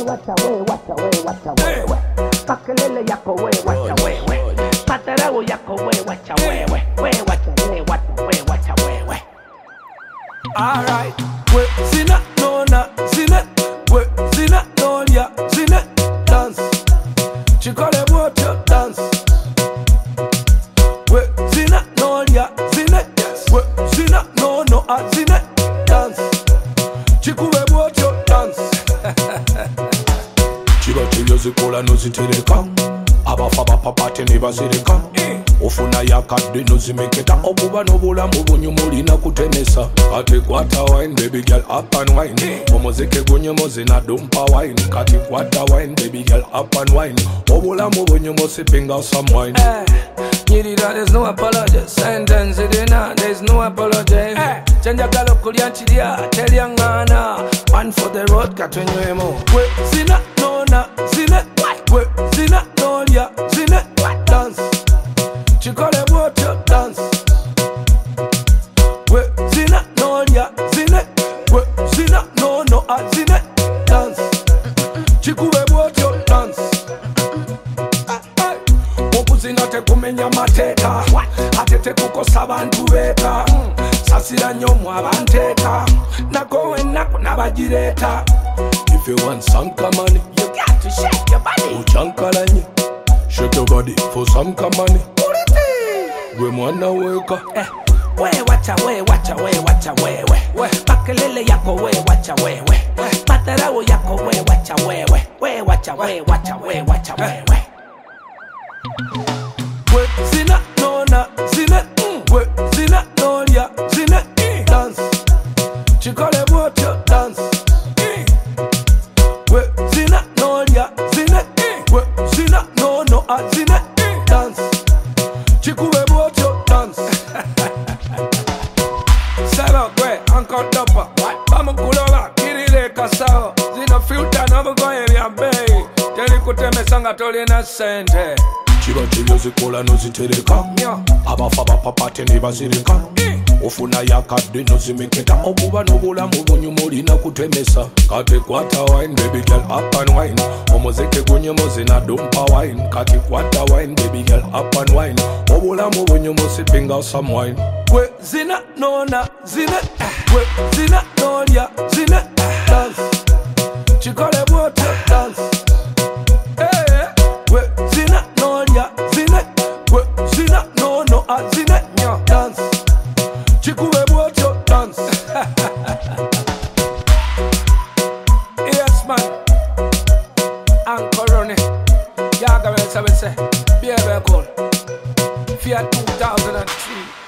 Makelele yako we wacha wewe, matarau yako we wacha wewe, we wacha wewe. Alright, we zina nona zina, we zina nolia zina dance. Chikole water dance. We zina nolia zina, we zina nono a zina dance. Chikule water dance. Chiba chiyozikola nozitereka, abafaba papate nebazireka. Ofuna yakadde nozimeketa, okuba n'obulamu bunyumulina kutemesa. Kati kwata wine, baby girl up and wine. Omuzike gunyomoze na dumpa wine. Kati kwata wine, baby girl up and wine. Obulamu bunyumoze pinga some wine. Nyirira, there's no apology. Sentence it in, there's no apology. Chanja galo kulya chilya, telya ngana. One for the road, katwenywemo. We zina nona zina, we zina nolia zina dance. Chikole water dance. We zina nolia zina, we zina nono a zina dance. Chikule water dance. Okuzina tekumenya mateka, atete kukosa abantu beta. Sasira nyomu abanteka, nakowe nako nabagireta. If you want some money, You got to shake your body. uchankalanye. Shake your body for some money. We mwana weka. We wacha wewe, makelele yako we wacha wewe, matarau yako we wacha wewe, we wacha wewe. We zina nona zina, we zina nolia zina dance. Chikole water dance. We zina nolia zina, we zina nono a zina dance. Chikule water dance. Sarah Gray, Uncle Dopper, Mama Kulova, Kirile Kasao, Zina Filter, Nova Goya Bay, Telikuteme Sanga Tolina Sente. Chiba chiyozikola nozitereka, abafaba papate nebazireka. Ofuna yakadde nozimeketa, okuba n'obulamu bunyumulina kutemesa. Kati kwata wine, baby girl up and wine. Omuzike gunyomoze na dumpa wine. Kati kwata wine, baby girl up and wine. Obulamu bunyumoze pinga some wine. We zina nona zina, we zina nolia zina dance. Chikole water dance. We zina nolia zina, we zina nono a zina dance. Chikule water dance. Yes man, Uncle Ronnie, Yaga will say, be a cool. Fiat 2003.